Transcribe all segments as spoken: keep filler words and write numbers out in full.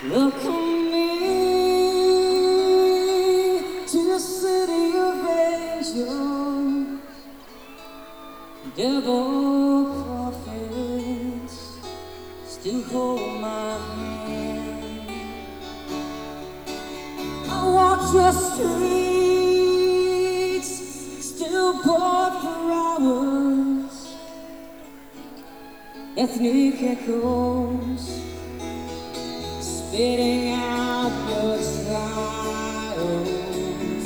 Welcome me to the city of angels, devil prophets still hold my hand. I walk the streets, still bored for hours, ethnic echoes spitting out your trials.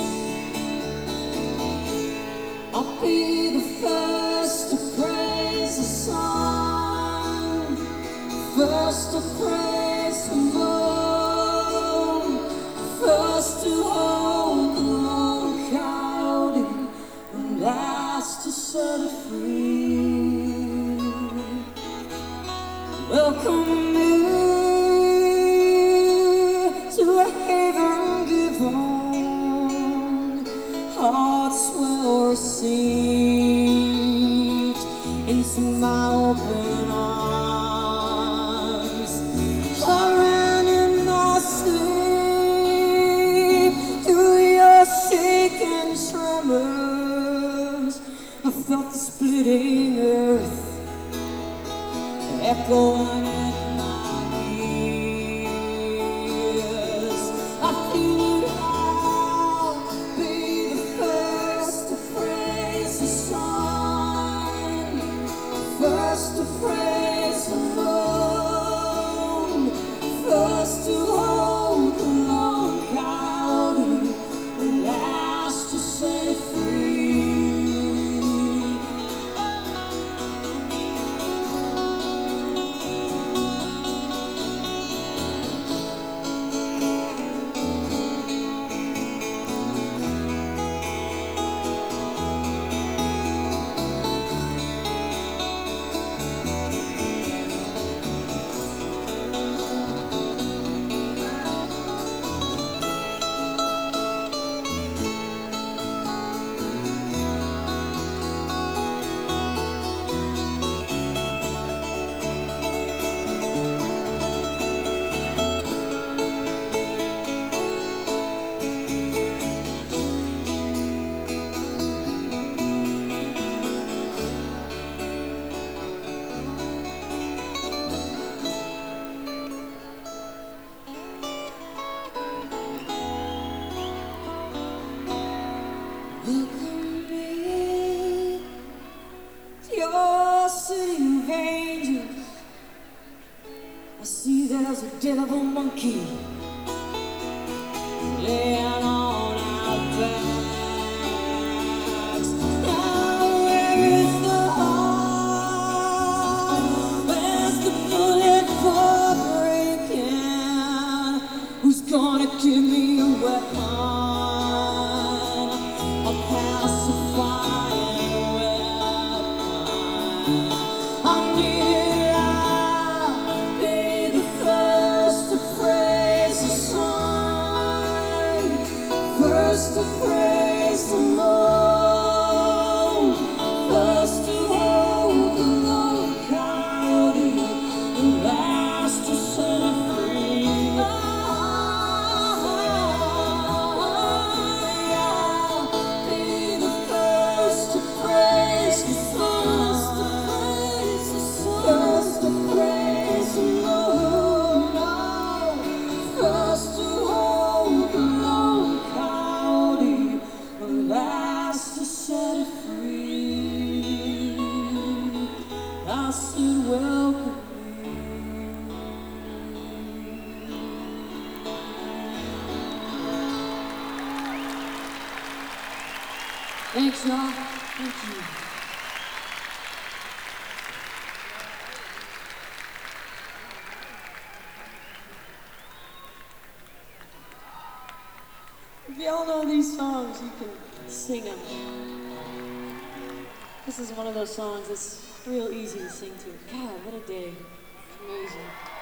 I'll be the first to praise the sun, first to praise the moon, first to hold the long cloudy, and last to set it free. Welcome me to a haven given, hearts well received into my open arms. I ran in my sleep through your shaking tremors. I felt the splitting earth echoing in my ears. I figured I'll be the first to praise the sun, first to praise the moon, first to hold the long cloudy, and last to set it free. Welcome me to your city of angels. I see there's a devil monkey laying on our backs. Now where is the heart? Where's the bullet for breaking? Who's gonna give me a weapon? First to praise the moon, first to hold the long cloudy, and last to set it free. Oh, yeah. Be the first to praise the sun, first to praise the moon, first to hold the long cloudy, last to set it free. I said, welcome me. Thanks, y'all. Thank you. If y'all know these songs, you can sing them. This is one of those songs that's real easy to sing to. God, what a day. It's amazing.